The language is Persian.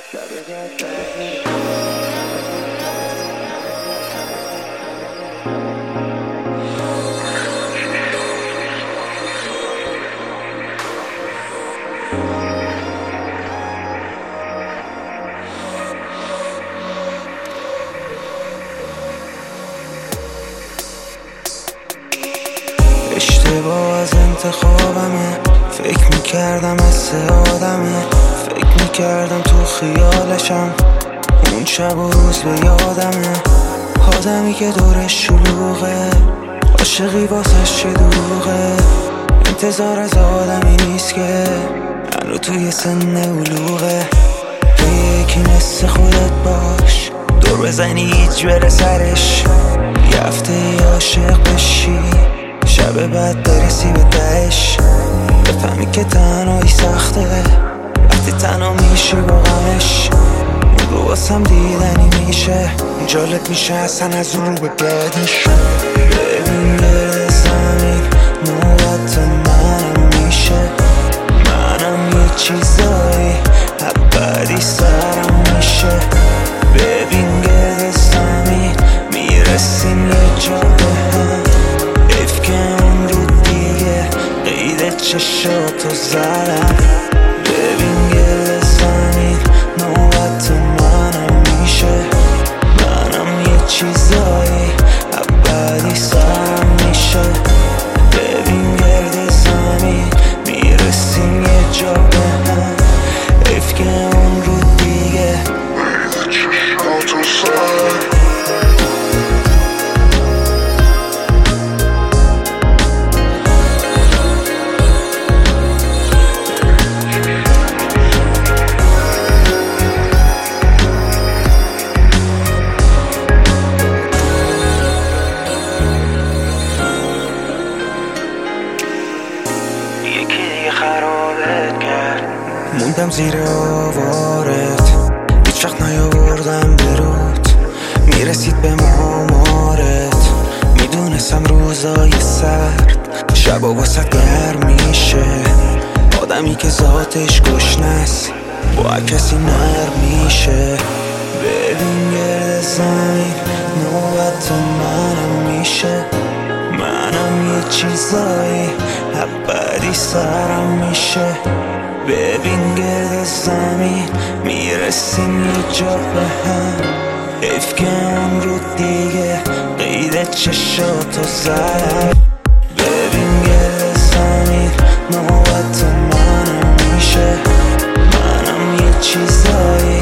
اشتباه از انتخابمه، فکر میکردم از آدمه، فکر میکردم تو خیالشم، اون شب و روز به یادمه. آدمی که دورش شلوغه، عاشقی واسش چه دوغه، انتظار از آدمی نیست که هنو توی سن علوغه. توی یکی مثل خودت باش، دور بزنی هیچ بره سرش، یه هفته عاشق بشی، شب بعد برسی به دهش، بفهمی که تنهایی سخته وقتی تنها میشی با غمش. اون رو واسم دیدنی میشه، جالب میشه اصلا از اون رو به بعدش. ببین گرد زمین نوبت منم میشه، منم یه چیزایی ابدی سرم میشه. ببین گرد زمین میرسیم یه جا به هم، حیف که اون رو دیگه قید چشاتو زدم. ببین گرد زمین نوبت منم میشه، منم یه چیزایی ابدی سرم میشه. ببین گرد زمین میرسیم یه جا به هم، حیف که اون رو دیگه قید چشاتو زدم. خرابت کرد، موندم زیر آوارت، هیچ وقت نیاوردم برود، میرسید به مامارت. میدونستم روزای سرد شبا واسه گرم میشه، آدمی که ذاتش گشنست با کسی نرم میشه. ببین گرد زمین نوبت منم میشه، منم یه چیزایی ابدی سرم میشه. ببین گرد زمین میرسیم یه جا به هم، حیف که اون رو دیگه قید چشاتو زدم. ببین گرد زمین نوبت منم میشه، منم یه چیزایی